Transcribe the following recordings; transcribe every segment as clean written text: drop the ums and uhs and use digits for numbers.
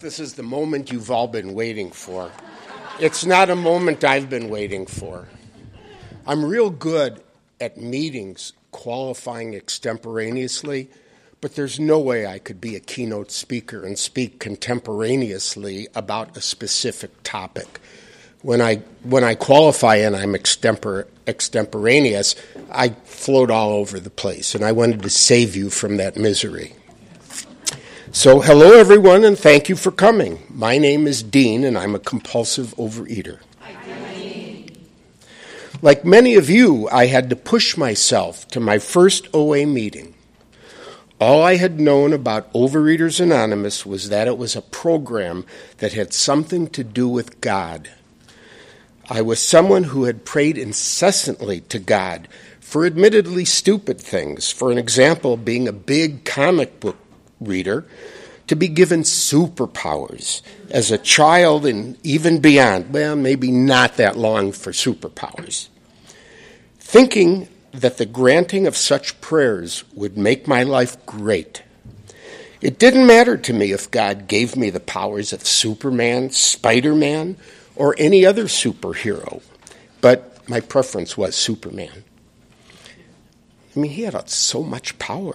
This is the moment you've all been waiting for. It's not a moment I've been waiting for. I'm real good at meetings qualifying extemporaneously, but there's no way I could be a keynote speaker and speak contemporaneously about a specific topic. When I qualify and I'm extemporaneous, I float all over the place, and I wanted to save you from that misery. So hello, everyone, and thank you for coming. My name is Dean, and I'm a compulsive overeater. Hi, Dean. Like many of you, I had to push myself to my first OA meeting. All I had known about Overeaters Anonymous was that it was a program that had something to do with God. I was someone who had prayed incessantly to God for admittedly stupid things. For an example, being a big comic book reader, to be given superpowers as a child and even beyond. Well, maybe not that long for superpowers. Thinking that the granting of such prayers would make my life great. It didn't matter to me if God gave me the powers of Superman, Spider-Man, or any other superhero, but my preference was Superman. I mean, he had so much power.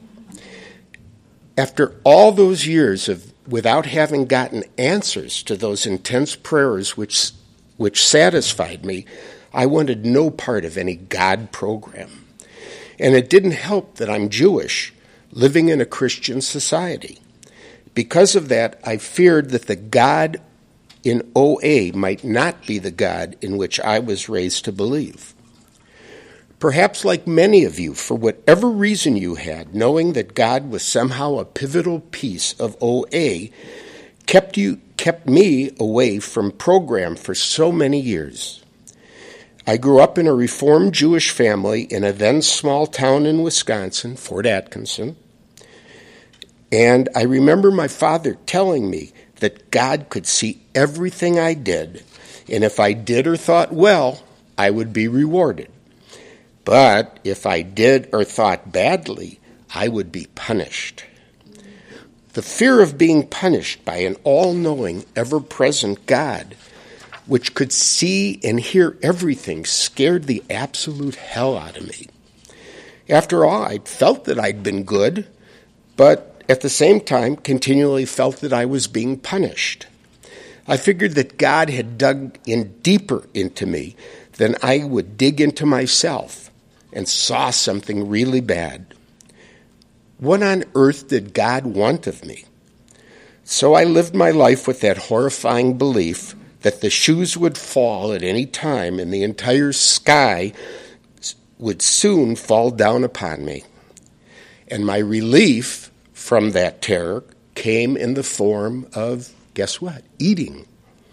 After all those years without having gotten answers to those intense prayers which satisfied me, I wanted no part of any God program. And it didn't help that I'm Jewish, living in a Christian society. Because of that, I feared that the God in OA might not be the God in which I was raised to believe. Perhaps like many of you, for whatever reason you had, knowing that God was somehow a pivotal piece of OA, kept me away from program for so many years. I grew up in a Reformed Jewish family in a then small town in Wisconsin, Fort Atkinson, and I remember my father telling me that God could see everything I did, and if I did or thought well, I would be rewarded. But if I did or thought badly, I would be punished. The fear of being punished by an all-knowing, ever-present God, which could see and hear everything, scared the absolute hell out of me. After all, I felt that I'd been good, but at the same time continually felt that I was being punished. I figured that God had dug in deeper into me than I would dig into myself, and saw something really bad. What on earth did God want of me? So I lived my life with that horrifying belief that the shoes would fall at any time and the entire sky would soon fall down upon me. And my relief from that terror came in the form of, guess what? Eating.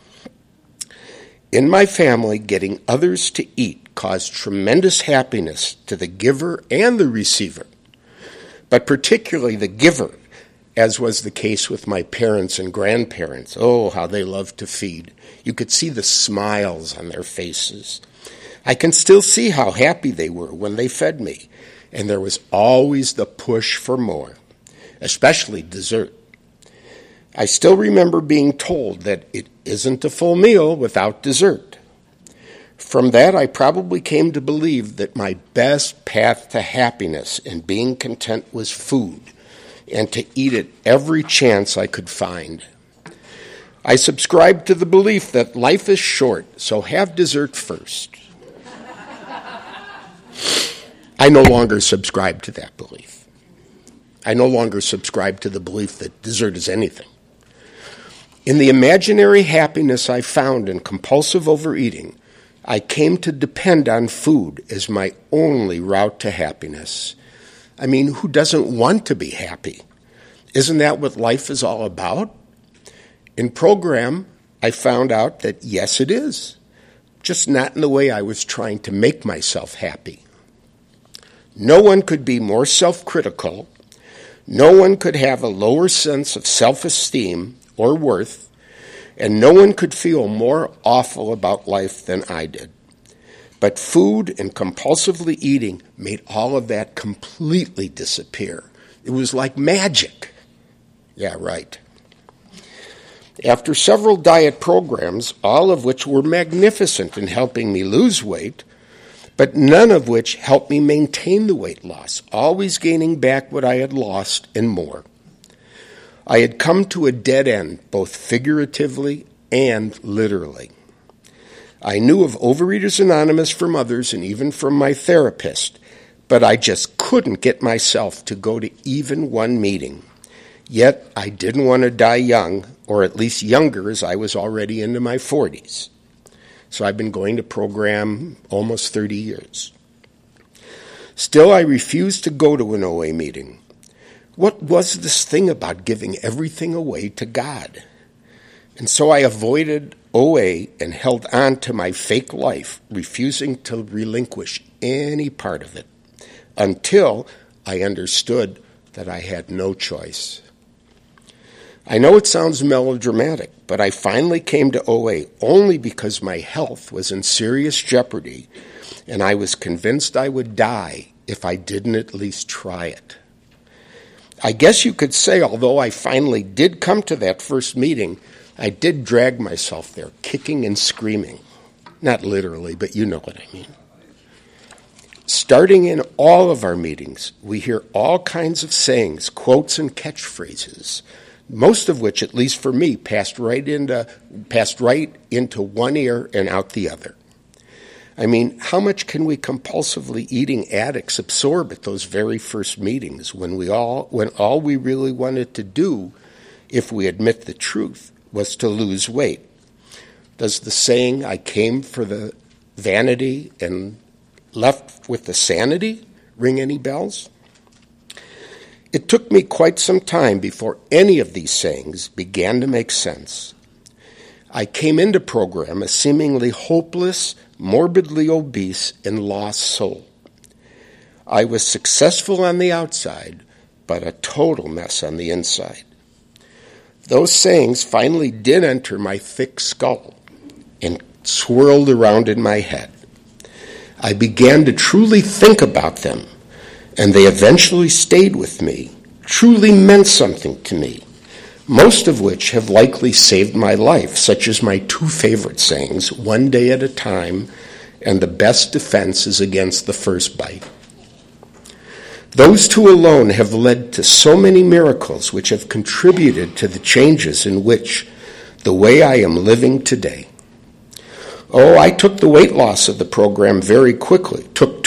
In my family, getting others to eat caused tremendous happiness to the giver and the receiver, but particularly the giver, as was the case with my parents and grandparents. Oh, how they loved to feed. You could see the smiles on their faces. I can still see how happy they were when they fed me, and there was always the push for more, especially dessert. I still remember being told that it isn't a full meal without dessert. From that, I probably came to believe that my best path to happiness and being content was food, and to eat it every chance I could find. I subscribed to the belief that life is short, so have dessert first. I no longer subscribe to that belief. I no longer subscribe to the belief that dessert is anything. In the imaginary happiness I found in compulsive overeating, I came to depend on food as my only route to happiness. I mean, who doesn't want to be happy? Isn't that what life is all about? In program, I found out that yes, it is, just not in the way I was trying to make myself happy. No one could be more self-critical. No one could have a lower sense of self-esteem or worth, and no one could feel more awful about life than I did. But food and compulsively eating made all of that completely disappear. It was like magic. Yeah, right. After several diet programs, all of which were magnificent in helping me lose weight, but none of which helped me maintain the weight loss, always gaining back what I had lost and more. I had come to a dead end, both figuratively and literally. I knew of Overeaters Anonymous from others and even from my therapist, but I just couldn't get myself to go to even one meeting. Yet I didn't want to die young, or at least younger, as I was already into my 40s. So I've been going to program almost 30 years. Still, I refused to go to an OA meeting. What was this thing about giving everything away to God? And so I avoided OA and held on to my fake life, refusing to relinquish any part of it, until I understood that I had no choice. I know it sounds melodramatic, but I finally came to OA only because my health was in serious jeopardy, and I was convinced I would die if I didn't at least try it. I guess you could say, although I finally did come to that first meeting, I did drag myself there, kicking and screaming. Not literally, but you know what I mean. Starting in all of our meetings, we hear all kinds of sayings, quotes, and catchphrases, most of which, at least for me, passed right into one ear and out the other. I mean, how much can we compulsively eating addicts absorb at those very first meetings when all we really wanted to do, if we admit the truth, was to lose weight? Does the saying, "I came for the vanity and left with the sanity," ring any bells? It took me quite some time before any of these sayings began to make sense. I came into program a seemingly hopeless, morbidly obese, and lost soul. I was successful on the outside, but a total mess on the inside. Those sayings finally did enter my thick skull and swirled around in my head. I began to truly think about them, and they eventually stayed with me, truly meant something to me, most of which have likely saved my life, such as my two favorite sayings, "One day at a time," and "The best defense is against the first bite." Those two alone have led to so many miracles which have contributed to the changes in which the way I am living today. Oh, I took the weight loss of the program very quickly,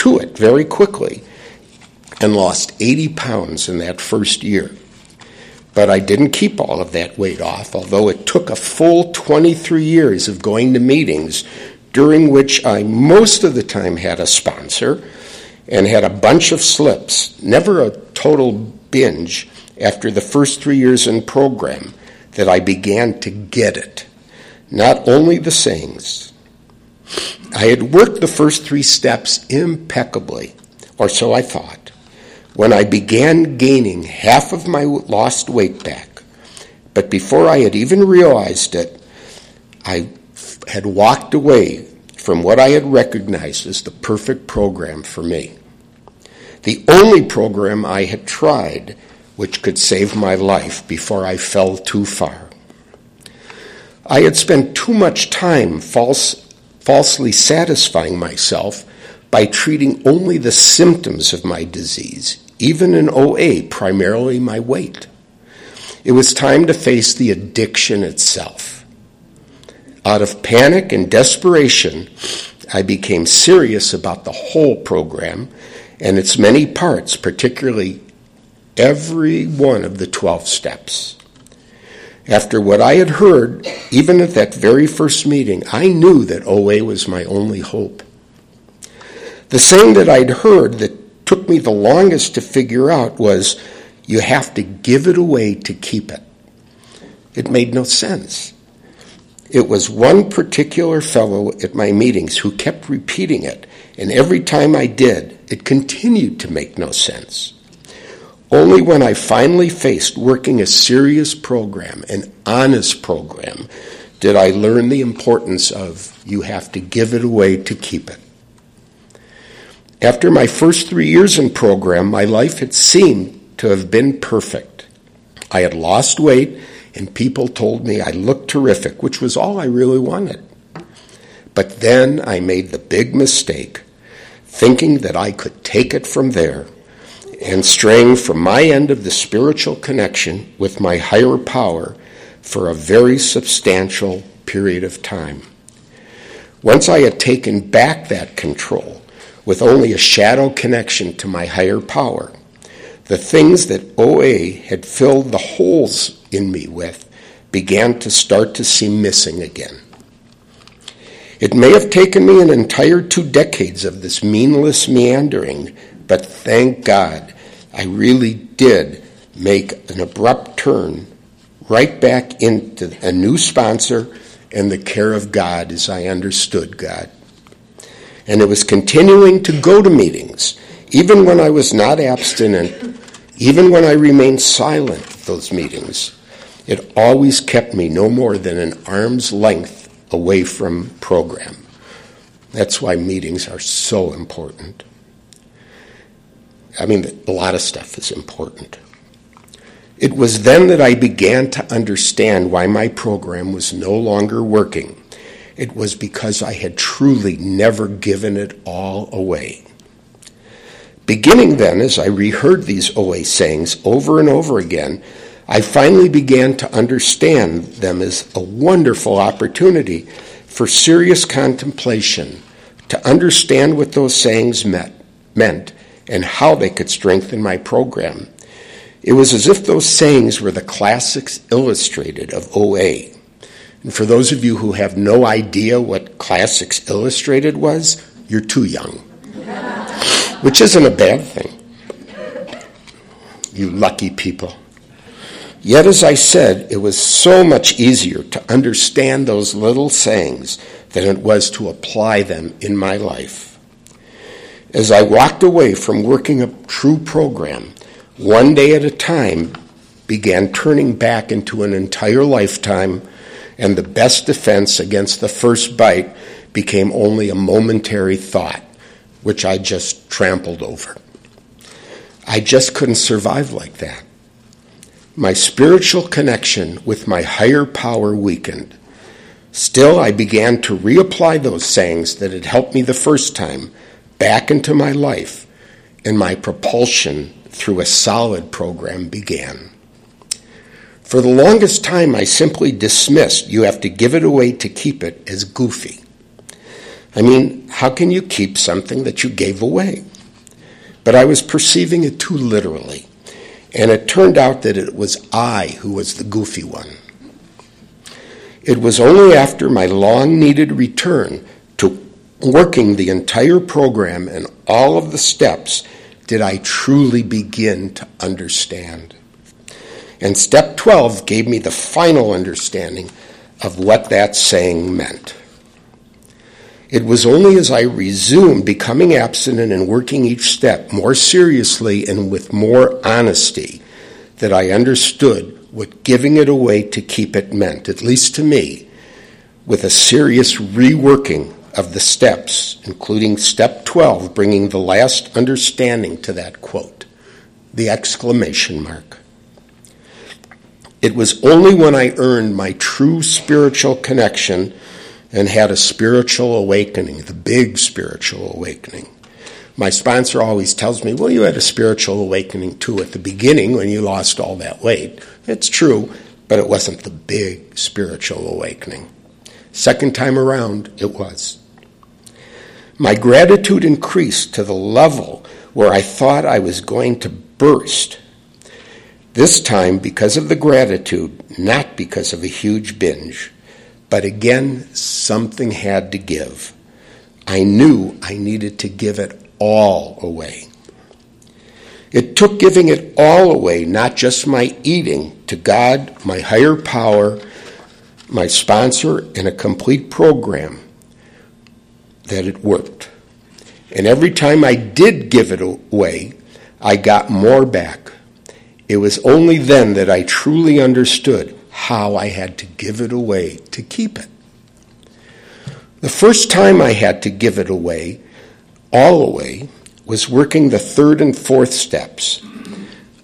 and lost 80 pounds in that first year. But I didn't keep all of that weight off, although it took a full 23 years of going to meetings, during which I most of the time had a sponsor and had a bunch of slips, never a total binge, after the first 3 years in program, that I began to get it. Not only the sayings. I had worked the first 3 steps impeccably, or so I thought, when I began gaining half of my lost weight back. But before I had even realized it, I had walked away from what I had recognized as the perfect program for me. The only program I had tried which could save my life before I fell too far. I had spent too much time falsely satisfying myself by treating only the symptoms of my disease, even in OA, primarily my weight. It was time to face the addiction itself. Out of panic and desperation, I became serious about the whole program and its many parts, particularly every one of the 12 steps. After what I had heard, even at that very first meeting, I knew that OA was my only hope. The saying that I'd heard that took me the longest to figure out was, "You have to give it away to keep it." It made no sense. It was one particular fellow at my meetings who kept repeating it, and every time I did, it continued to make no sense. Only when I finally faced working a serious program, an honest program, did I learn the importance of, you have to give it away to keep it. After my first 3 years in program, my life had seemed to have been perfect. I had lost weight and people told me I looked terrific, which was all I really wanted. But then I made the big mistake, thinking that I could take it from there and straying from my end of the spiritual connection with my higher power for a very substantial period of time. Once I had taken back that control with only a shadow connection to my higher power, the things that OA had filled the holes in me with began to start to seem missing again. It may have taken me an entire 2 decades of this meaningless meandering, but thank God I really did make an abrupt turn right back into a new sponsor and the care of God as I understood God. And it was continuing to go to meetings, even when I was not abstinent, even when I remained silent at those meetings. It always kept me no more than an arm's length away from program. That's why meetings are so important. I mean, a lot of stuff is important. It was then that I began to understand why my program was no longer working. It was because I had truly never given it all away. Beginning then, as I reheard these OA sayings over and over again, I finally began to understand them as a wonderful opportunity for serious contemplation, to understand what those sayings meant and how they could strengthen my program. It was as if those sayings were the Classics Illustrated of OA. And for those of you who have no idea what Classics Illustrated was, you're too young, which isn't a bad thing. You lucky people. Yet, as I said, it was so much easier to understand those little sayings than it was to apply them in my life. As I walked away from working a true program, one day at a time began turning back into an entire lifetime, and the best defense against the first bite became only a momentary thought, which I just trampled over. I just couldn't survive like that. My spiritual connection with my higher power weakened. Still, I began to reapply those sayings that had helped me the first time back into my life, and my propulsion through a solid program began. For the longest time, I simply dismissed "you have to give it away to keep it" as goofy. I mean, how can you keep something that you gave away? But I was perceiving it too literally. And it turned out that it was I who was the goofy one. It was only after my long-needed return to working the entire program and all of the steps did I truly begin to understand. And step 12 gave me the final understanding of what that saying meant. It was only as I resumed becoming abstinent and working each step more seriously and with more honesty that I understood what giving it away to keep it meant, at least to me, with a serious reworking of the steps, including step 12, bringing the last understanding to that quote, the exclamation mark. It was only when I earned my true spiritual connection and had a spiritual awakening, the big spiritual awakening. My sponsor always tells me, well, you had a spiritual awakening too at the beginning when you lost all that weight. It's true, but it wasn't the big spiritual awakening. Second time around, it was. My gratitude increased to the level where I thought I was going to burst. This time because of the gratitude, not because of a huge binge. But again, something had to give. I knew I needed to give it all away. It took giving it all away, not just my eating, to God, my higher power, my sponsor, and a complete program, that it worked. And every time I did give it away, I got more back. It was only then that I truly understood how I had to give it away to keep it. The first time I had to give it away, all away, was working the third and fourth steps.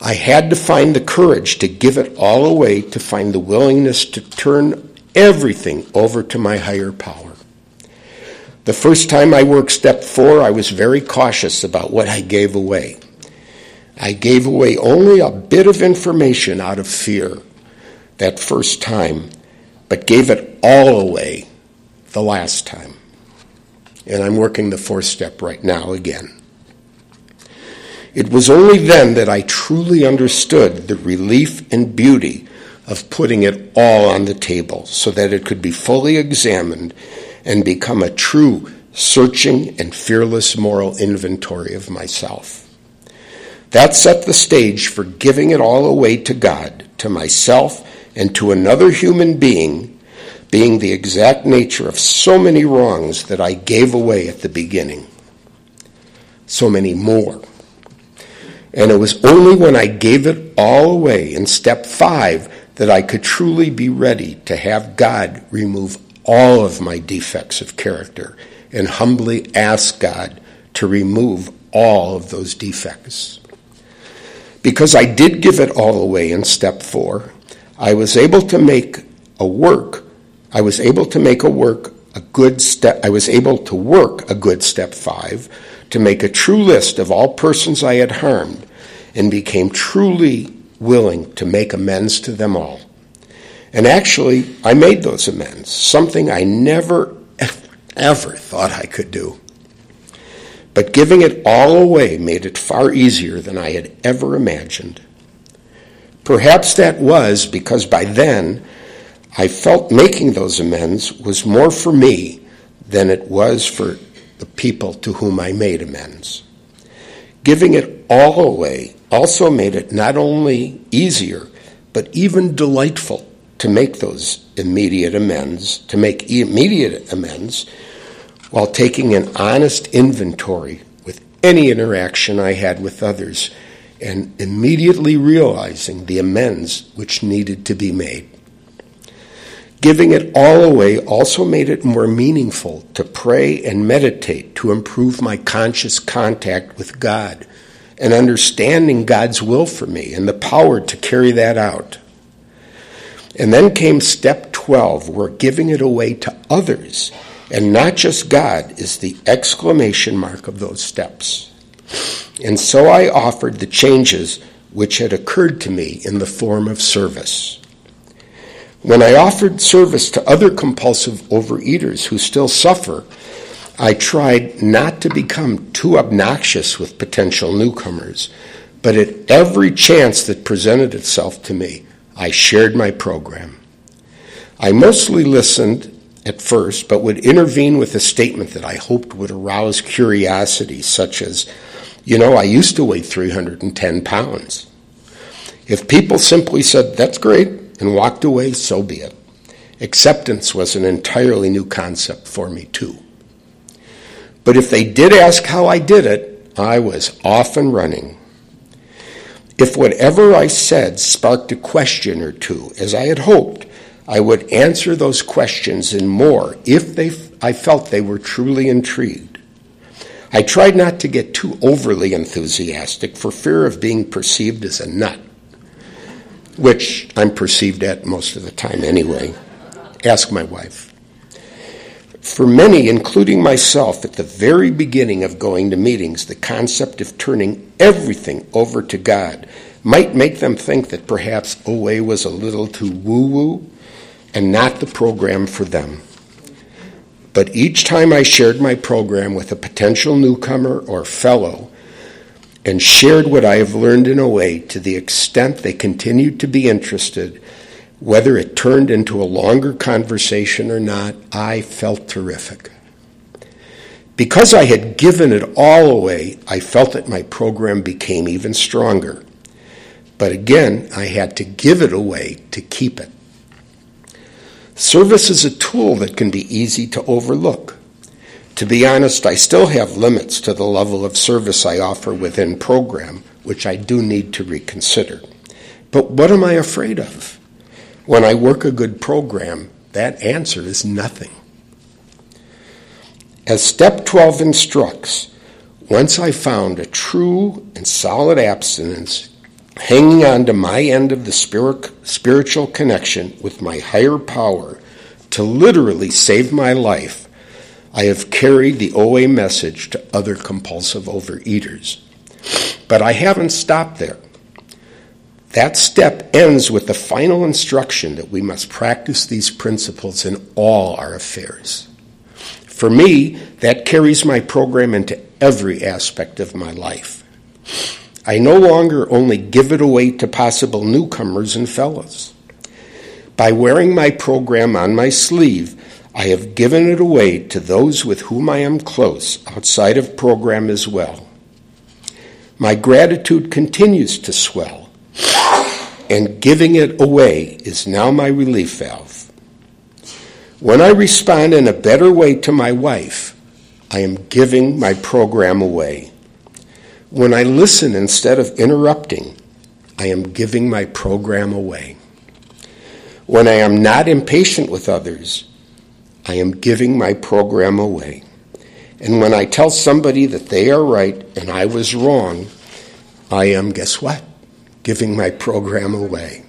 I had to find the courage to give it all away, to find the willingness to turn everything over to my higher power. The first time I worked step 4, I was very cautious about what I gave away. I gave away only a bit of information out of fear that first time, but gave it all away the last time. And I'm working the 4th step right now again. It was only then that I truly understood the relief and beauty of putting it all on the table so that it could be fully examined and become a true, searching, and fearless moral inventory of myself. That set the stage for giving it all away to God, to myself, and to another human being the exact nature of so many wrongs that I gave away at the beginning. So many more. And it was only when I gave it all away in step 5 that I could truly be ready to have God remove all of my defects of character and humbly ask God to remove all of those defects. Because I did give it all away in step 4, I was able to make a work a good step 5 to make a true list of all persons I had harmed and became truly willing to make amends to them all. And actually, I made those amends, something I never, ever thought I could do. But giving it all away made it far easier than I had ever imagined. Perhaps that was because by then I felt making those amends was more for me than it was for the people to whom I made amends. Giving it all away also made it not only easier, but even delightful to make those immediate amends, while taking an honest inventory with any interaction I had with others and immediately realizing the amends which needed to be made. Giving it all away also made it more meaningful to pray and meditate to improve my conscious contact with God and understanding God's will for me and the power to carry that out. And then came step 12, where giving it away to others and not just God is the exclamation mark of those steps. And so I offered the changes which had occurred to me in the form of service. When I offered service to other compulsive overeaters who still suffer, I tried not to become too obnoxious with potential newcomers, but at every chance that presented itself to me, I shared my program. I mostly listened at first, but would intervene with a statement that I hoped would arouse curiosity, such as, I used to weigh 310 pounds. If people simply said, "That's great," and walked away, so be it. Acceptance was an entirely new concept for me, too. But if they did ask how I did it, I was off and running. If whatever I said sparked a question or two, as I had hoped, I would answer those questions and more if I felt they were truly intrigued. I tried not to get too overly enthusiastic for fear of being perceived as a nut, which I'm perceived at most of the time anyway. Ask my wife. For many, including myself, at the very beginning of going to meetings, the concept of turning everything over to God might make them think that perhaps OA was a little too woo-woo and not the program for them. But each time I shared my program with a potential newcomer or fellow and shared what I have learned in OA to the extent they continued to be interested, whether it turned into a longer conversation or not, I felt terrific. Because I had given it all away, I felt that my program became even stronger. But again, I had to give it away to keep it. Service is a tool that can be easy to overlook. To be honest, I still have limits to the level of service I offer within program, which I do need to reconsider. But what am I afraid of? When I work a good program, that answer is nothing. As step 12 instructs, once I found a true and solid abstinence hanging on to my end of the spiritual connection with my higher power to literally save my life, I have carried the OA message to other compulsive overeaters. But I haven't stopped there. That step ends with the final instruction that we must practice these principles in all our affairs. For me, that carries my program into every aspect of my life. I no longer only give it away to possible newcomers and fellows. By wearing my program on my sleeve, I have given it away to those with whom I am close outside of program as well. My gratitude continues to swell, and giving it away is now my relief valve. When I respond in a better way to my wife, I am giving my program away. When I listen instead of interrupting, I am giving my program away. When I am not impatient with others, I am giving my program away. And when I tell somebody that they are right and I was wrong, I am, guess what? Giving my program away.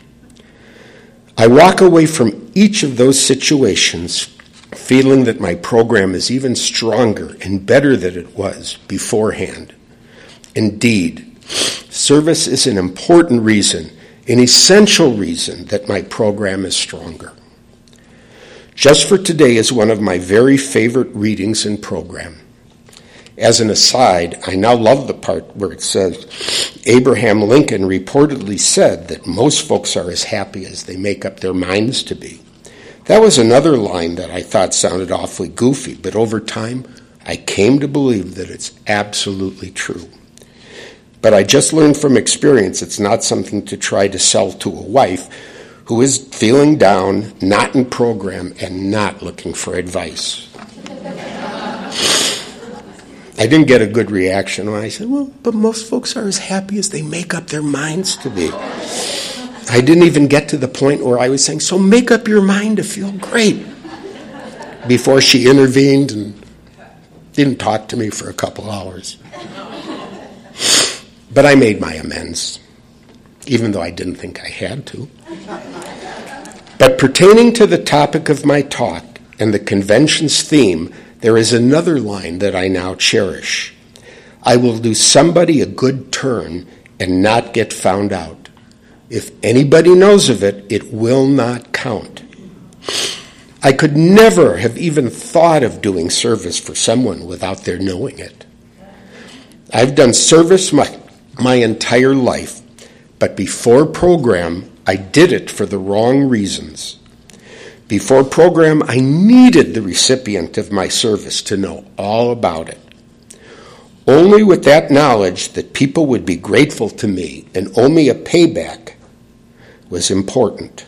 I walk away from each of those situations feeling that my program is even stronger and better than it was beforehand. Indeed, service is an important reason, an essential reason that my program is stronger. Just for Today is one of my very favorite readings in program. As an aside, I now love the part where it says, Abraham Lincoln reportedly said that most folks are as happy as they make up their minds to be. That was another line that I thought sounded awfully goofy, but over time, I came to believe that it's absolutely true. But I just learned from experience it's not something to try to sell to a wife who is feeling down, not in program, and not looking for advice. I didn't get a good reaction when I said, well, but most folks are as happy as they make up their minds to be. I didn't even get to the point where I was saying, so make up your mind to feel great, before she intervened and didn't talk to me for a couple hours. But I made my amends, even though I didn't think I had to. But pertaining to the topic of my talk and the convention's theme, there is another line that I now cherish. I will do somebody a good turn and not get found out. If anybody knows of it, it will not count. I could never have even thought of doing service for someone without their knowing it. I've done service my entire life, but before program, I did it for the wrong reasons. Before program, I needed the recipient of my service to know all about it. Only with that knowledge that people would be grateful to me and owe me a payback was important.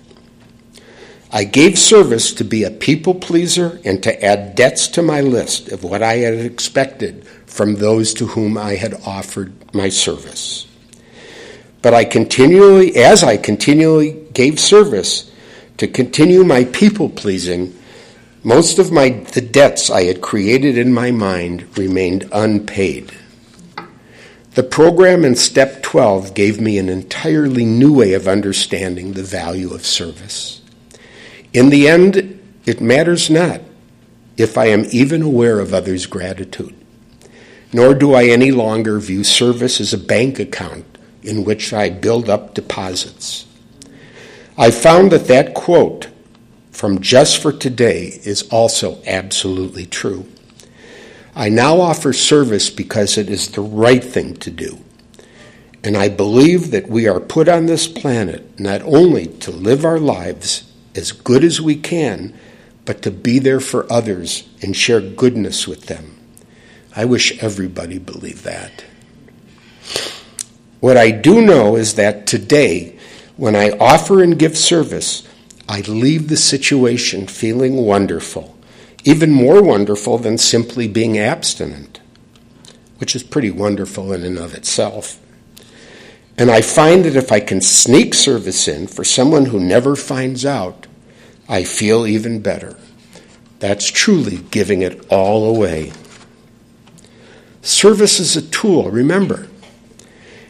I gave service to be a people pleaser and to add debts to my list of what I had expected from those to whom I had offered my service. But as I continually gave service to continue my people pleasing, most of the debts I had created in my mind remained unpaid. The program in Step 12 gave me an entirely new way of understanding the value of service. In the end, it matters not if I am even aware of others' gratitude, nor do I any longer view service as a bank account in which I build up deposits. I found that quote from Just for Today is also absolutely true. I now offer service because it is the right thing to do. And I believe that we are put on this planet not only to live our lives as good as we can, but to be there for others and share goodness with them. I wish everybody believed that. What I do know is that today, when I offer and give service, I leave the situation feeling wonderful, even more wonderful than simply being abstinent, which is pretty wonderful in and of itself. And I find that if I can sneak service in for someone who never finds out, I feel even better. That's truly giving it all away. Service is a tool, remember.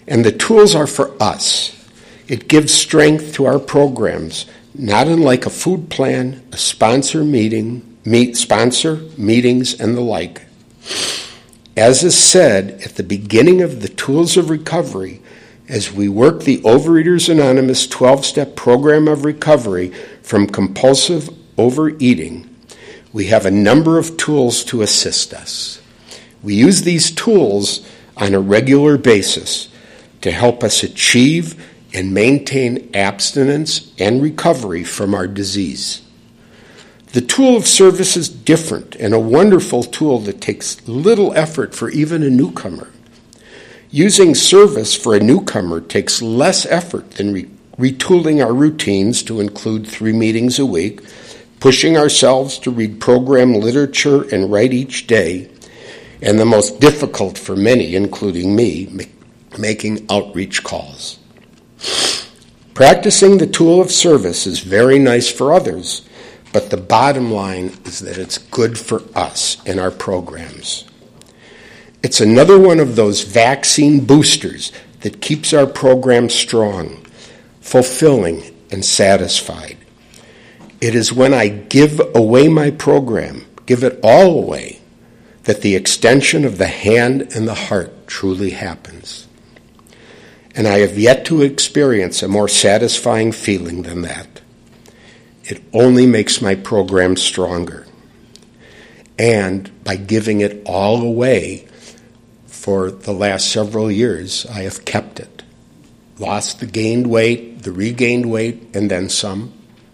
And the tools are for us. It gives strength to our programs, not unlike a food plan, a sponsor meetings, and the like. As is said at the beginning of the Tools of Recovery, as we work the Overeaters Anonymous 12-step program of recovery from compulsive overeating, we have a number of tools to assist us. We use these tools on a regular basis to help us achieve and maintain abstinence and recovery from our disease. The tool of service is different and a wonderful tool that takes little effort for even a newcomer. Using service for a newcomer takes less effort than retooling our routines to include 3 meetings a week, pushing ourselves to read program literature and write each day, and the most difficult for many, including me, making outreach calls. Practicing the tool of service is very nice for others, but the bottom line is that it's good for us in our programs. It's another one of those vaccine boosters that keeps our program strong, fulfilling, and satisfied. It is when I give away my program, give it all away, that the extension of the hand and the heart truly happens. And I have yet to experience a more satisfying feeling than that. It only makes my program stronger. And by giving it all away for the last several years, I have kept it. Lost the gained weight, the regained weight, and then some.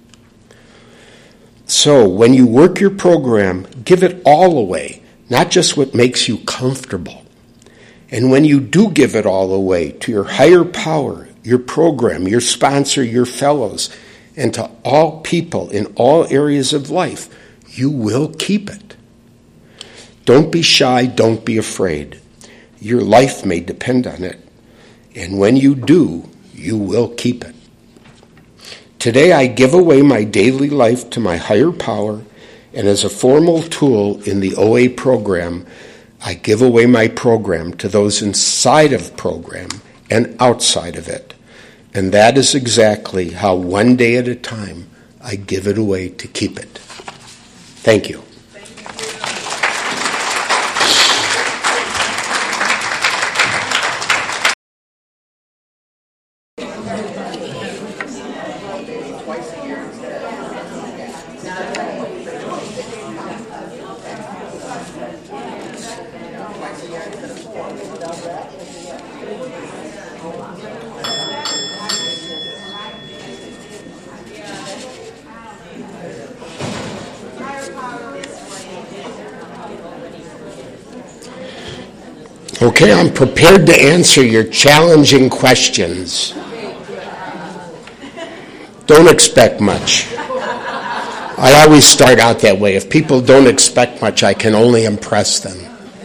So when you work your program, give it all away, not just what makes you comfortable. And when you do give it all away to your higher power, your program, your sponsor, your fellows, and to all people in all areas of life, you will keep it. Don't be shy, don't be afraid. Your life may depend on it. And when you do, you will keep it. Today I give away my daily life to my higher power, and as a formal tool in the OA program, I give away my program to those inside of program and outside of it. And that is exactly how one day at a time I give it away to keep it. Thank you. Okay, I'm prepared to answer your challenging questions. Don't expect much. I always start out that way. If people don't expect much, I can only impress them.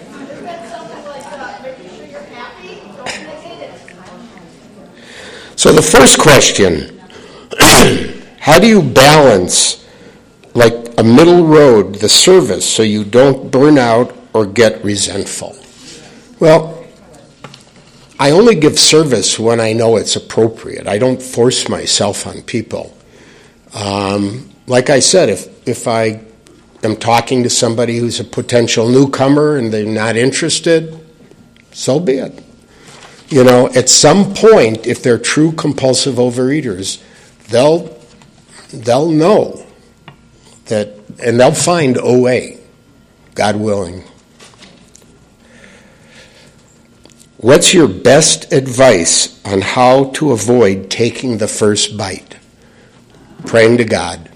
So the first question, how do you balance, like a middle road, the service so you don't burn out or get resentful? Well, I only give service when I know it's appropriate. I don't force myself on people. Like I said, if I am talking to somebody who's a potential newcomer and they're not interested, so be it. You know, at some point, if they're true compulsive overeaters, they'll know that, and they'll find OA, God willing. What's your best advice on how to avoid taking the first bite? Praying to God.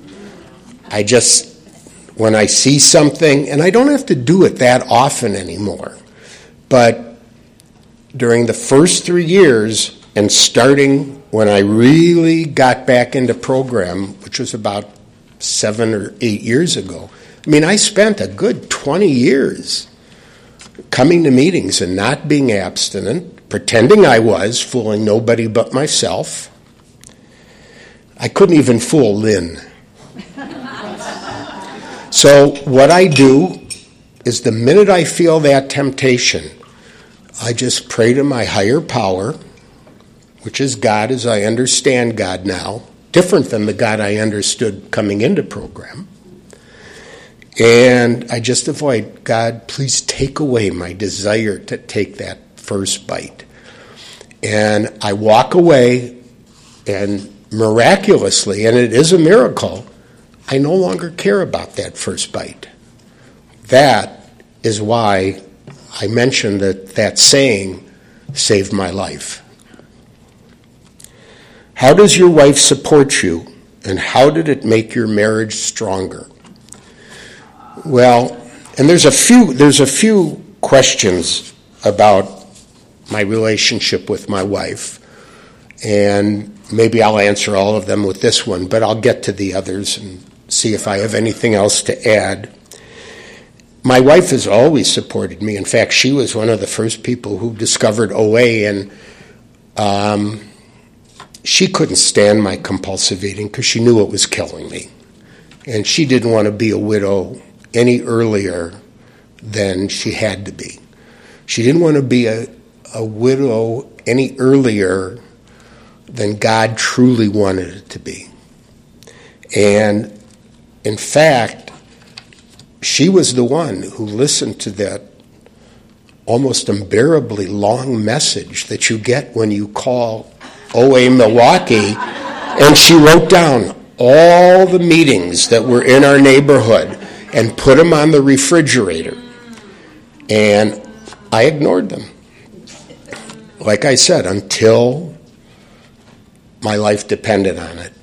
When I see something, and I don't have to do it that often anymore, but during the first 3 years and starting when I really got back into program, which was about 7 or 8 years ago, I spent a good 20 years coming to meetings and not being abstinent, pretending I was, fooling nobody but myself. I couldn't even fool Lynn. So what I do is the minute I feel that temptation I just pray to my higher power, which is God as I understand God now, different than the God I understood coming into program. And I just avoid, God, please take away my desire to take that first bite. And I walk away, and miraculously, and it is a miracle, I no longer care about that first bite. That is why I mentioned that saying saved my life. How does your wife support you, and how did it make your marriage stronger? Well, and there's a few questions about my relationship with my wife, and maybe I'll answer all of them with this one, but I'll get to the others and see if I have anything else to add. My wife has always supported me. In fact, she was one of the first people who discovered OA, and she couldn't stand my compulsive eating because she knew it was killing me. And she didn't want to be a widow any earlier than she had to be. She didn't want to be a widow any earlier than God truly wanted it to be. And in fact, she was the one who listened to that almost unbearably long message that you get when you call OA Milwaukee, and she wrote down all the meetings that were in our neighborhood and put them on the refrigerator. And I ignored them. Like I said, until my life depended on it.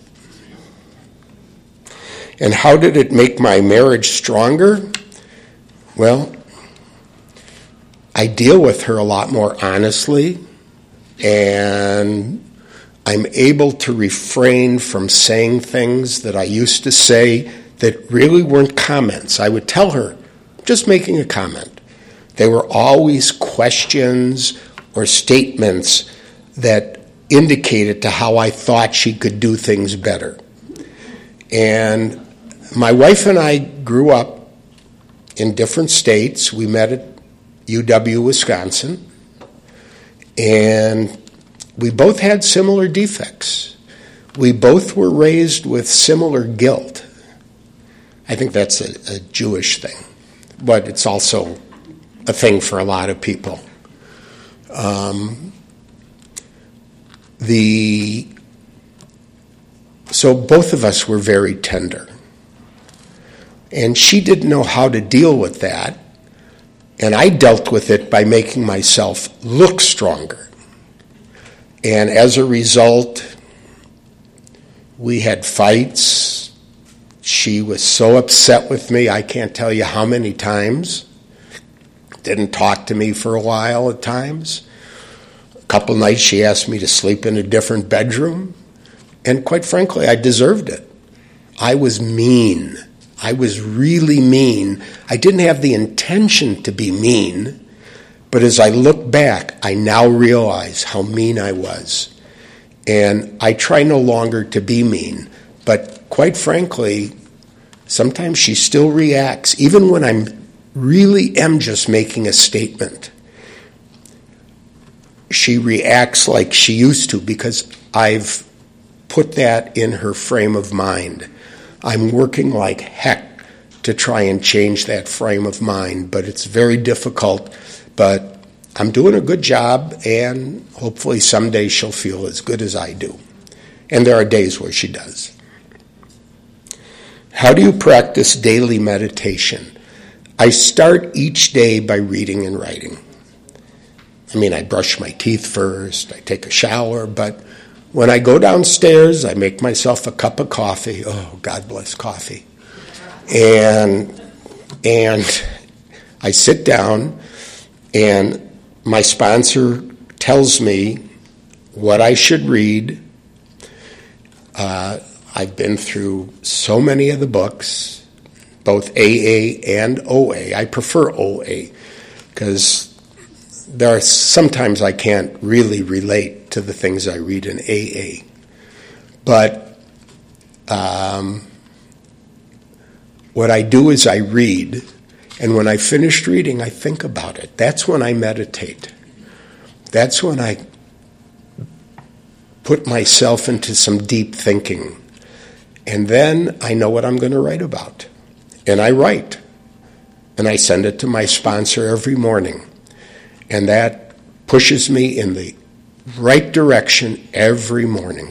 And how did it make my marriage stronger? Well, I deal with her a lot more honestly, and I'm able to refrain from saying things that I used to say that really weren't comments. I would tell her, just making a comment. They were always questions or statements that indicated to how I thought she could do things better. And my wife and I grew up in different states. We met at UW, Wisconsin, and we both had similar defects. We both were raised with similar guilt. I think that's a Jewish thing, but it's also a thing for a lot of people. So both of us were very tender. And she didn't know how to deal with that, and I dealt with it by making myself look stronger. And as a result, we had fights. She was so upset with me, I can't tell you how many times. Didn't talk to me for a while at times. A couple nights she asked me to sleep in a different bedroom. And quite frankly, I deserved it. I was mean. I was really mean. I didn't have the intention to be mean, but as I look back, I now realize how mean I was. And I try no longer to be mean, but quite frankly, sometimes she still reacts, even when I really am just making a statement. She reacts like she used to because I've put that in her frame of mind. I'm working like heck to try and change that frame of mind, but it's very difficult. But I'm doing a good job, and hopefully someday she'll feel as good as I do. And there are days where she does. How do you practice daily meditation? I start each day by reading and writing. I brush my teeth first, I take a shower, but when I go downstairs, I make myself a cup of coffee. Oh, God bless coffee. And I sit down, and my sponsor tells me what I should read. I've been through so many of the books, both AA and OA. I prefer OA because there are sometimes I can't really relate to the things I read in AA. But what I do is I read, and when I finished reading, I think about it. That's when I meditate. That's when I put myself into some deep thinking. And then I know what I'm going to write about. And I write. And I send it to my sponsor every morning. And that pushes me in the right direction every morning.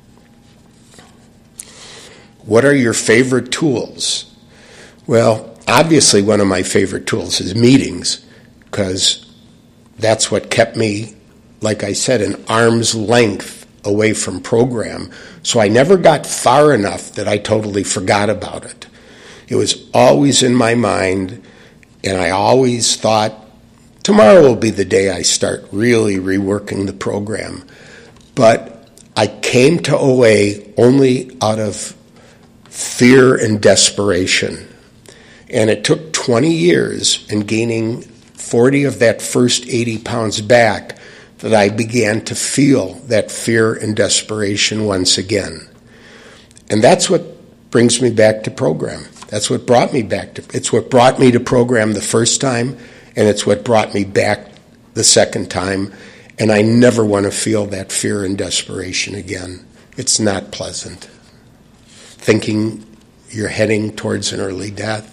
What are your favorite tools? Well, obviously one of my favorite tools is meetings, because that's what kept me, like I said, an arm's length away from program. So I never got far enough that I totally forgot about it. It was always in my mind, and I always thought, tomorrow will be the day I start really reworking the program. But I came to OA only out of fear and desperation. And it took 20 years and gaining 40 of that first 80 pounds back that I began to feel that fear and desperation once again. And that's what brings me back to program. That's what brought me back to, it's what brought me to program the first time, and it's what brought me back the second time. And I never want to feel that fear and desperation again. It's not pleasant. Thinking you're heading towards an early death.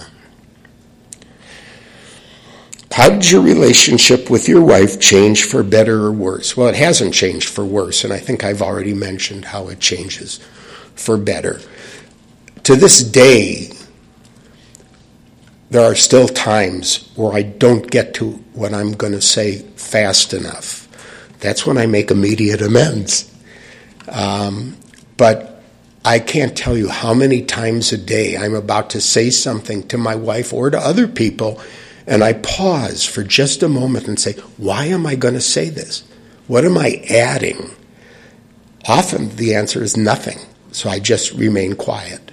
How did your relationship with your wife change for better or worse? Well, it hasn't changed for worse, and I think I've already mentioned how it changes for better. To this day, there are still times where I don't get to what I'm going to say fast enough. That's when I make immediate amends. But I can't tell you how many times a day I'm about to say something to my wife or to other people, and I pause for just a moment and say, why am I going to say this? What am I adding? Often the answer is nothing, so I just remain quiet.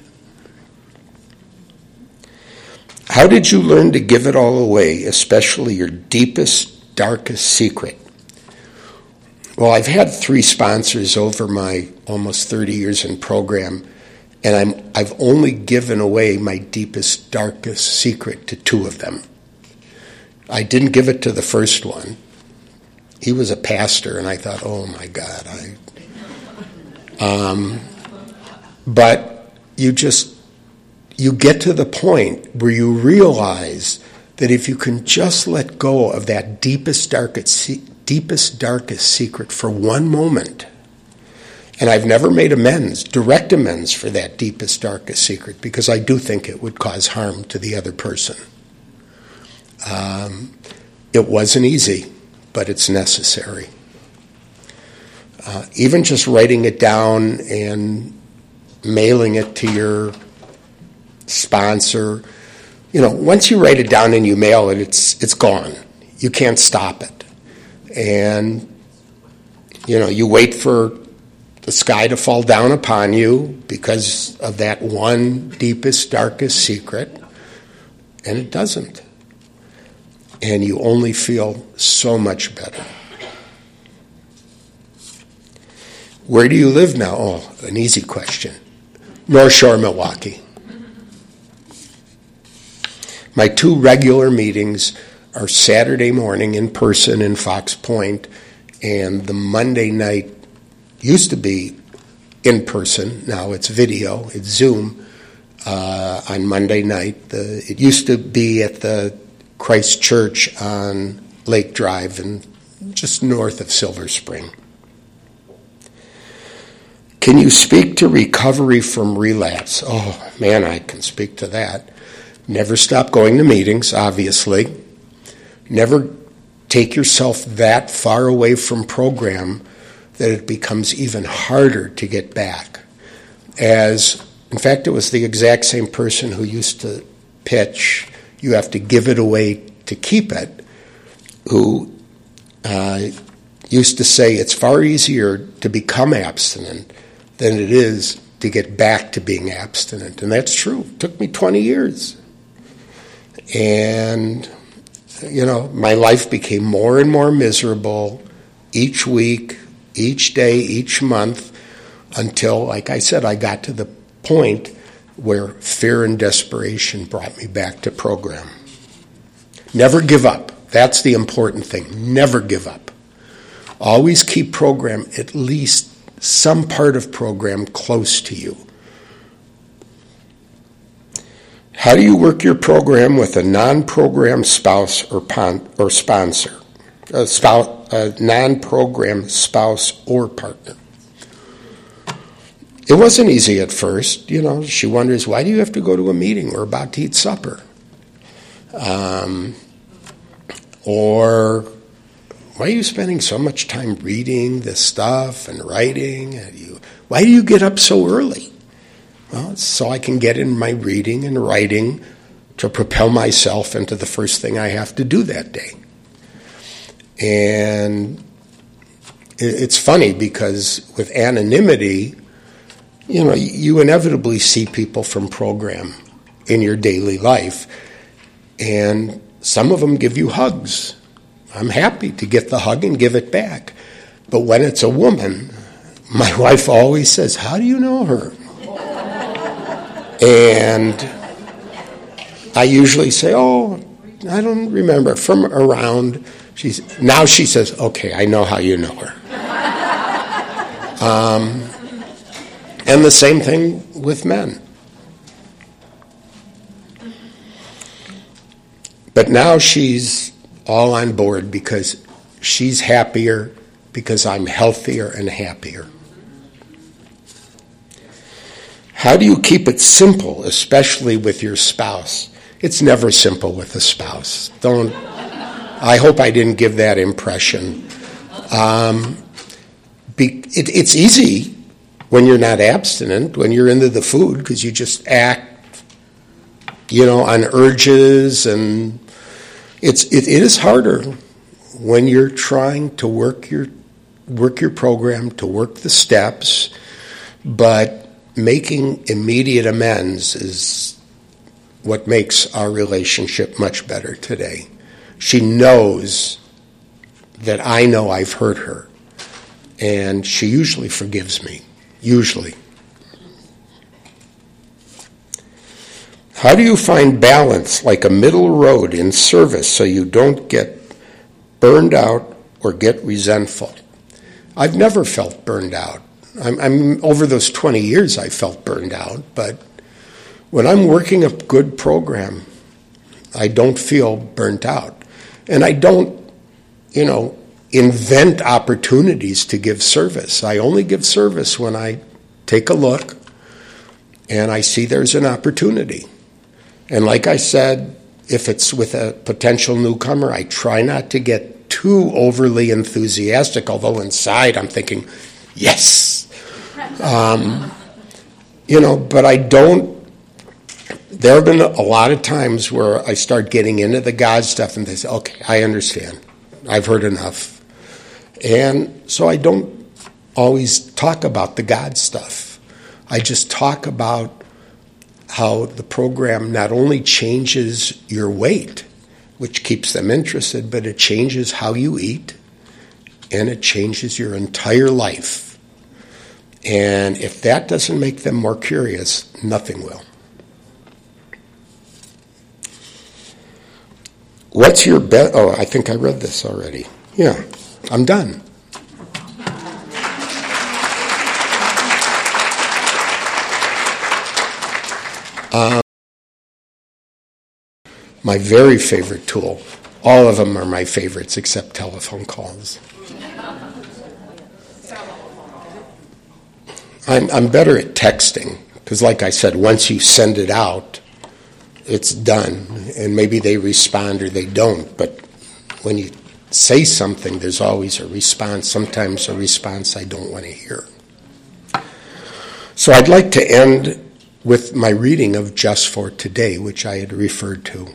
How did you learn to give it all away, especially your deepest, darkest secret? Well, I've had 3 sponsors over my almost 30 years in program, and I've only given away my deepest, darkest secret to 2 of them. I didn't give it to the first one. He was a pastor, and I thought, oh my God. But you get to the point where you realize that if you can just let go of that deepest, darkest secret for one moment, and I've never made direct amends for that deepest, darkest secret, because I do think it would cause harm to the other person. It wasn't easy, but it's necessary. Even just writing it down and mailing it to your sponsor, once you write it down and you mail it, it's gone. You can't stop it. And, you wait for the sky to fall down upon you because of that one deepest, darkest secret, and it doesn't. And you only feel so much better. Where do you live now? Oh, an easy question. North Shore, Milwaukee. My 2 regular meetings are Saturday morning in person in Fox Point, and the Monday night used to be in person. Now it's video, it's Zoom on Monday night. It used to be at the Christ Church on Lake Drive and just north of Silver Spring. Can you speak to recovery from relapse? Oh, man, I can speak to that. Never stop going to meetings, obviously. Never take yourself that far away from program that it becomes even harder to get back. In fact, it was the exact same person who used to pitch, you have to give it away to keep it, who used to say it's far easier to become abstinent than it is to get back to being abstinent. And that's true. It took me 20 years. And, my life became more and more miserable each week, each day, each month, until, like I said, I got to the point where fear and desperation brought me back to program. Never give up. That's the important thing. Never give up. Always keep program, at least some part of program, close to you. How do you work your program with a non-program spouse or sponsor? A non-program spouse or partner? It wasn't easy at first. She wonders, why do you have to go to a meeting? We're about to eat supper. Or why are you spending so much time reading this stuff and writing? Why do you get up so early? Well, it's so I can get in my reading and writing to propel myself into the first thing I have to do that day. And it's funny because with anonymity, you inevitably see people from program in your daily life, and some of them give you hugs. I'm happy to get the hug and give it back. But when it's a woman, my wife always says, "How do you know her?" And I usually say, "Oh, I don't remember, from around." Now she says, "Okay, I know how you know her." And the same thing with men. But now she's all on board because she's happier because I'm healthier and happier. How do you keep it simple, especially with your spouse? It's never simple with a spouse. I hope I didn't give that impression. It's easy when you're not abstinent, when you're into the food, because you just act, on urges, and it is harder when you're trying to work your program, to work the steps, but making immediate amends is what makes our relationship much better today. She knows that I know I've hurt her, and she usually forgives me. Usually. How do you find balance, like a middle road in service, so you don't get burned out or get resentful? I've never felt burned out. I'm over those 20 years I felt burned out, but when I'm working a good program, I don't feel burnt out. And I don't, invent opportunities to give service. I only give service when I take a look and I see there's an opportunity. And like I said, if it's with a potential newcomer, I try not to get too overly enthusiastic, although inside I'm thinking, yes. But I don't. There have been a lot of times where I start getting into the God stuff and they say, okay, I understand. I've heard enough. And so I don't always talk about the God stuff. I just talk about how the program not only changes your weight, which keeps them interested, but it changes how you eat, and it changes your entire life. And if that doesn't make them more curious, nothing will. What's your best? Oh, I think I read this already. Yeah, I'm done. My very favorite tool. All of them are my favorites except telephone calls. I'm better at texting because, like I said, once you send it out, it's done, and maybe they respond or they don't. But when you say something, there's always a response. Sometimes a response I don't want to hear. So I'd like to end with my reading of Just for Today, which I had referred to.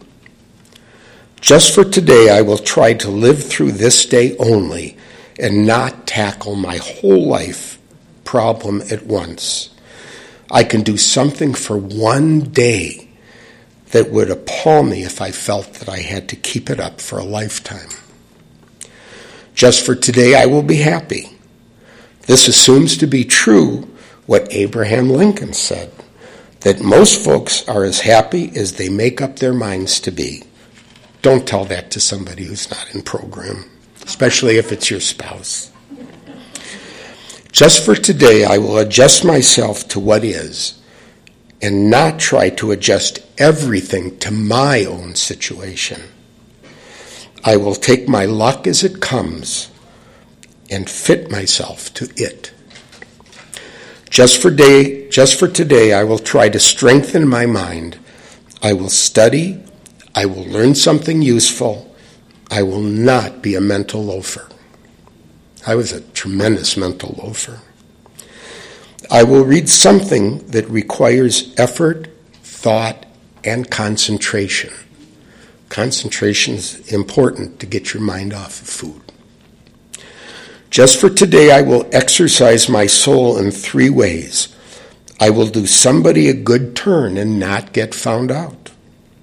Just for today, I will try to live through this day only and not tackle my whole life problem at once. I can do something for one day that would appall me if I felt that I had to keep it up for a lifetime. Just for today, I will be happy. This assumes to be true what Abraham Lincoln said, that most folks are as happy as they make up their minds to be. Don't tell that to somebody who's not in program. especially if it's your spouse. Just for today, I will adjust myself to what is and not try to adjust everything to my own situation. I will take my luck as it comes and fit myself to it. Just for today, I will try to strengthen my mind. I will study. I will learn something useful. I will not be a mental loafer. I was a tremendous mental loafer. I will read something that requires effort, thought, and concentration. Concentration is important to get your mind off of food. Just for today, I will exercise my soul in 3 ways. I will do somebody a good turn and not get found out.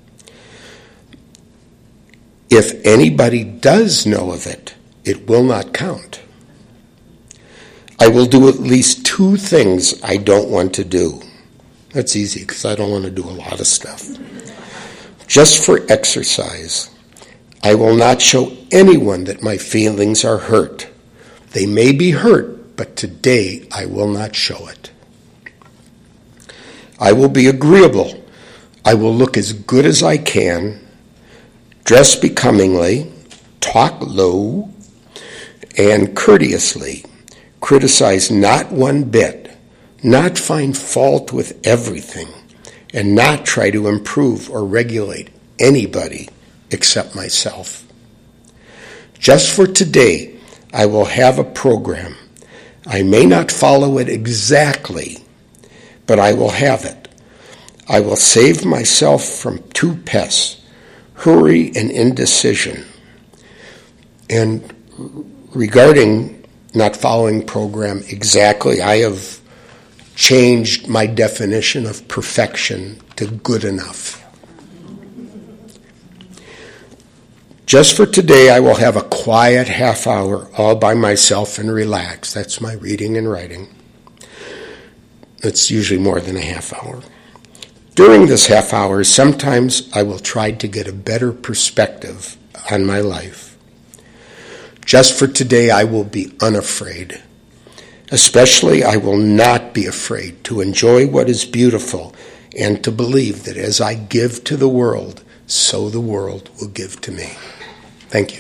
If anybody does know of it, it will not count. I will do at least 2 things I don't want to do. That's easy because I don't want to do a lot of stuff. Just for exercise, I will not show anyone that my feelings are hurt. They may be hurt, but today I will not show it. I will be agreeable. I will look as good as I can, dress becomingly, talk low, and courteously. Criticize not one bit, not find fault with everything, and not try to improve or regulate anybody except myself. Just for today, I will have a program. I may not follow it exactly, but I will have it. I will save myself from 2 pests, hurry and indecision. And regarding not following program exactly, I have changed my definition of perfection to good enough. Just for today, I will have a quiet half hour all by myself and relax. That's my reading and writing. It's usually more than a half hour. During this half hour, sometimes I will try to get a better perspective on my life. Just for today, I will be unafraid. Especially, I will not be afraid to enjoy what is beautiful and to believe that as I give to the world, so the world will give to me. Thank you.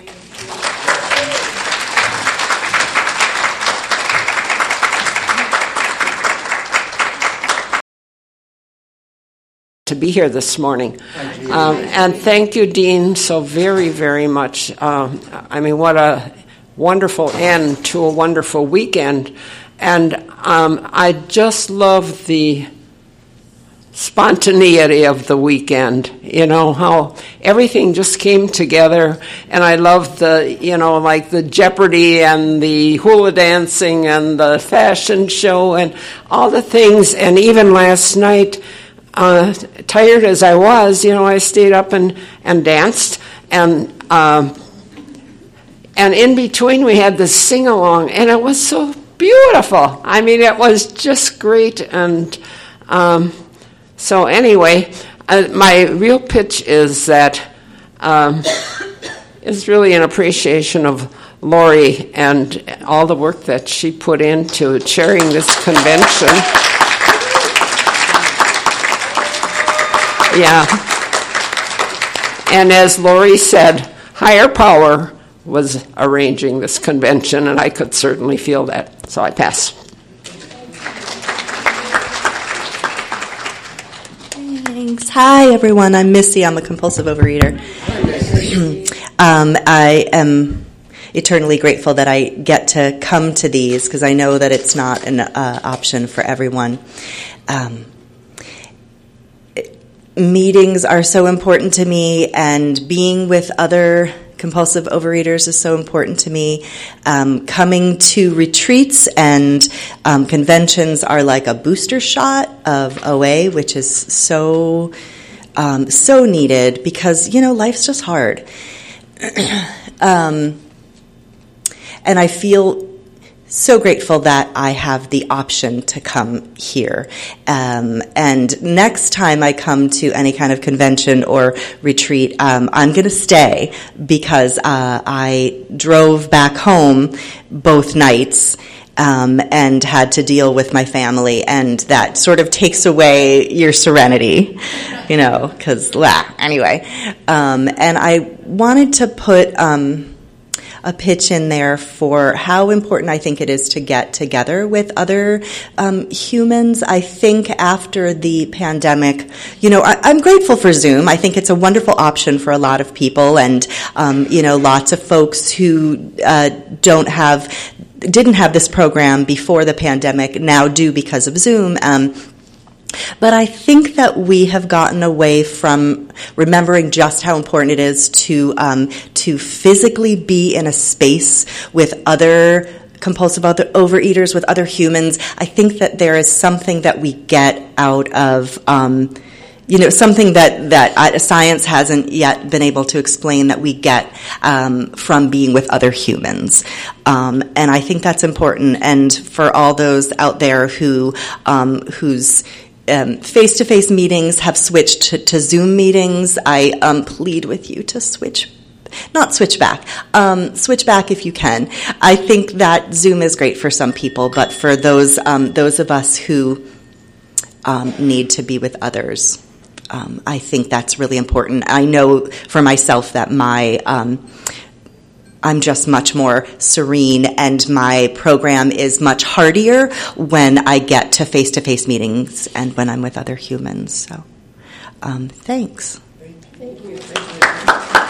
To be here this morning. And thank you, Dean, so very, very much. What a wonderful end to a wonderful weekend. And I just love the spontaneity of the weekend, how everything just came together. And I love the Jeopardy and the hula dancing and the fashion show and all the things. And even last night, tired as I was, I stayed up and danced, and in between we had this sing-along, and it was so beautiful. It was just great, and so anyway, my real pitch is that it's really an appreciation of Lori and all the work that she put into chairing this convention. Yeah. And as Lori said, higher power was arranging this convention, and I could certainly feel that. So I pass. Thanks. Hi, everyone. I'm Missy. I'm a compulsive overeater. I am eternally grateful that I get to come to these because I know that it's not an option for everyone. Meetings are so important to me, and being with other compulsive overeaters is so important to me. Coming to retreats and conventions are like a booster shot of OA, which is so needed because, life's just hard. And I feel so grateful that I have the option to come here. And next time I come to any kind of convention or retreat, I'm going to stay because I drove back home both nights and had to deal with my family, and that sort of takes away your serenity, because, anyway. And I wanted to put a pitch in there for how important I think it is to get together with other humans. I think after the pandemic, I'm grateful for Zoom. I think it's a wonderful option for a lot of people, and lots of folks who didn't have this program before the pandemic now do because of Zoom. But I think that we have gotten away from remembering just how important it is to physically be in a space with other compulsive overeaters, with other humans. I think that there is something that we get out of something that science hasn't yet been able to explain that we get from being with other humans. And I think that's important. And for all those out there whose face-to-face meetings have switched to Zoom meetings, I plead with you to switch back if you can. I think that Zoom is great for some people, but for those of us who need to be with others, I think that's really important. I know for myself that I'm just much more serene, and my program is much heartier when I get to face-to-face meetings and when I'm with other humans. So, thanks. Thank you.